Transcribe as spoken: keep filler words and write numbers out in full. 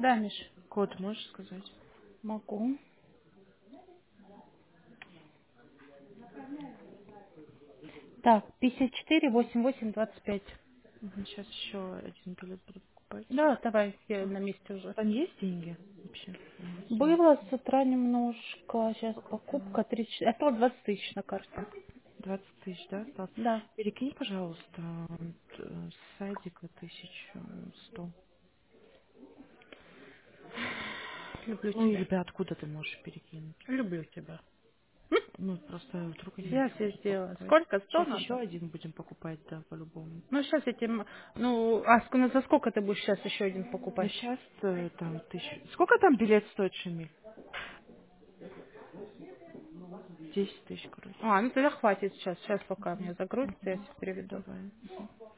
Да, Миш, Код можешь сказать? могу. Так, пятьдесят четыре восемьдесят восемь двадцать пять. Сейчас еще один билет буду покупать. Да, давай, я на месте уже. Там есть деньги вообще? На сумму? Было с утра немножко, сейчас покупка тридцать, осталось двадцать тысяч на карте. двадцать тысяч, да, осталось? Да, Перекинь, пожалуйста, э, с садика тысячу сто. люблю Ну, тебя. или ты откуда ты можешь перекинуть? Люблю тебя. Ну, просто вдруг они Я еще все будут сделаю. покупать. Сколько? Сто Сейчас еще надо? один будем покупать, да, по-любому. Ну, сейчас этим, ну, а ск- ну, за сколько ты будешь сейчас еще один Ну, покупать? сейчас там тысячу... Сколько там билет стоит, Шамиль? Десять тысяч, короче. А, ну тогда хватит сейчас. Сейчас пока мне загрузится, я Мгм. все переведу. Давай.